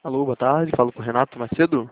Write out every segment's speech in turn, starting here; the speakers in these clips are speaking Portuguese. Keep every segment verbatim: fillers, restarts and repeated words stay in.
Alô, boa tarde. Falo com o Renato Macedo.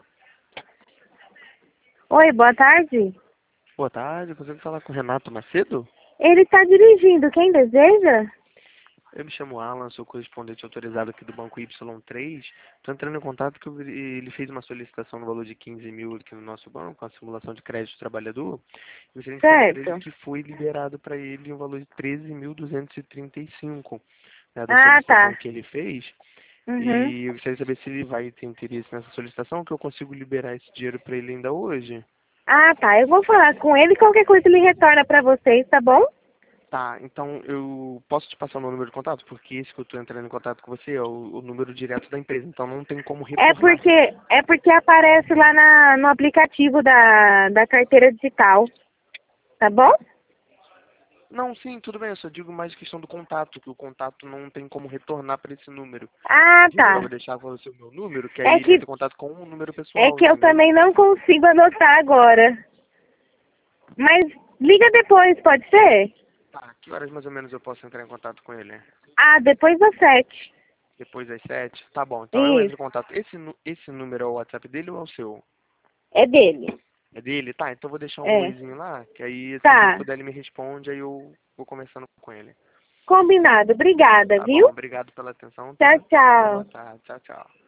Oi, boa tarde. Boa tarde. Consigo falar com o Renato Macedo? Ele está dirigindo. Quem deseja? Eu me chamo Alan, sou correspondente autorizado aqui do Banco Y três. Estou entrando em contato porque eu- ele fez uma solicitação no valor de quinze mil aqui no nosso banco, a simulação de crédito do trabalhador. E gostaria de informar para ele Certo. que foi liberado para ele um valor de treze mil duzentos e trinta e cinco, né, da Ah, solicitação tá. que ele fez. Uhum. E eu gostaria de saber se ele vai ter interesse nessa solicitação, que eu consigo liberar esse dinheiro para ele ainda hoje. Ah, tá. Eu vou falar com ele e qualquer coisa ele retorna para vocês, tá bom? Tá, então eu posso te passar o meu número de contato? Porque esse que eu estou entrando em contato com você é o, o número direto da empresa, então não tem como É retornar. porque é porque aparece lá na, no aplicativo da, da carteira digital, tá bom? Não, sim, tudo bem, eu só digo mais questão do contato, que o contato não tem como retornar para esse número. Ah, Entendeu? Eu tá. vou deixar para você o meu número, que aí É ele vai que ter contato com um número é pessoal, que eu entendeu? também não consigo anotar agora. Mas liga depois, pode ser? Tá, que horas mais ou menos eu posso entrar em contato com ele? Ah, depois das sete. Depois das sete? Tá bom, então eu entro em Isso. contato. Esse, nu- esse número é o WhatsApp dele ou é o seu? É dele. É dele? Tá, então eu vou deixar um É. oizinho lá, que aí assim que ele Tá. puder ele me responde, aí eu vou conversando com ele. Combinado. Obrigada, Tá viu? bom, obrigado pela atenção, Tchau, tá? Uma tchau. boa tarde, tchau, tchau.